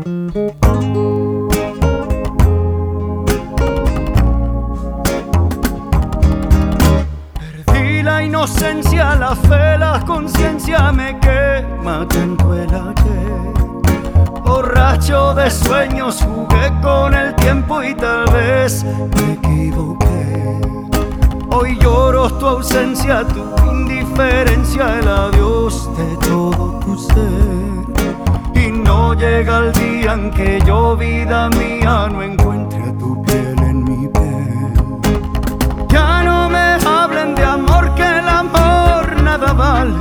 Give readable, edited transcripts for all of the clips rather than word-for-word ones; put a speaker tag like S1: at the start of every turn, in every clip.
S1: Perdí la inocencia, la fe, la conciencia me quema tanto el ayer. Borracho de sueños jugué con el tiempo y tal vez me equivoqué. Hoy lloro tu ausencia, tu indiferencia, el adiós de todo tu ser. Y no llega el día en que yo, vida mía, no encuentre a tu piel en mi piel. Ya no me hablen de amor, que el amor nada vale.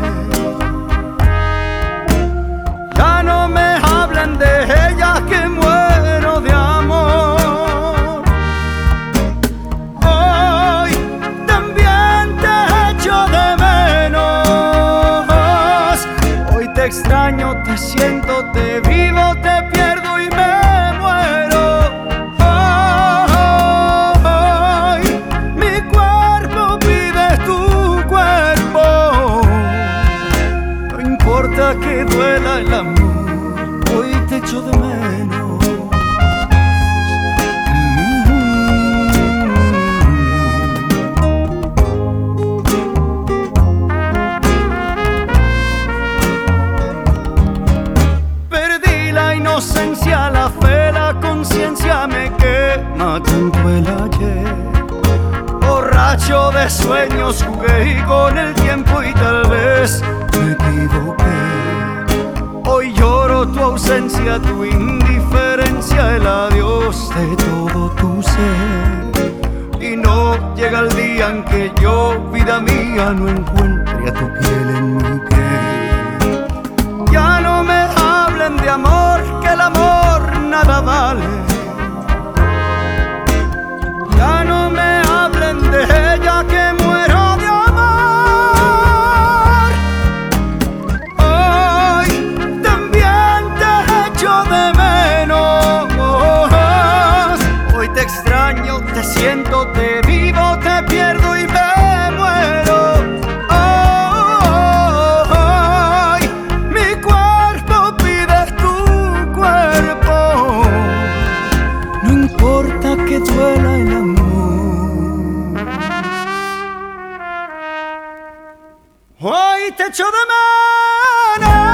S1: Ya no me hablen de ella, que muero de amor. Hoy también te echo de menos. Hoy te extraño, te siento, te vivo, te pierdo y me muero. Hoy mi cuerpo pide tu cuerpo. No importa que duela el amor, hoy te echo de menos. Perdí la inocencia, la fe, la conciencia me quema tanto el ayer. Borracho de sueños jugué y con el tiempo y tal vez me equivoqué. Hoy lloro tu ausencia, tu indiferencia, el adiós de todo tu ser. Y no llega el día en que yo, vida mía, no encuentre a tu piel en mi piel. Ya no me hablen de amor, que el amor nada vale. Ya no me hablen de ella, que muero de amor. Hoy también te echo de menos. Hoy te extraño, te siento, te vivo, te pierdo y me muero. Hoy mi cuerpo pide tu cuerpo. No importa que duela el amor. Hoy te echo de menos.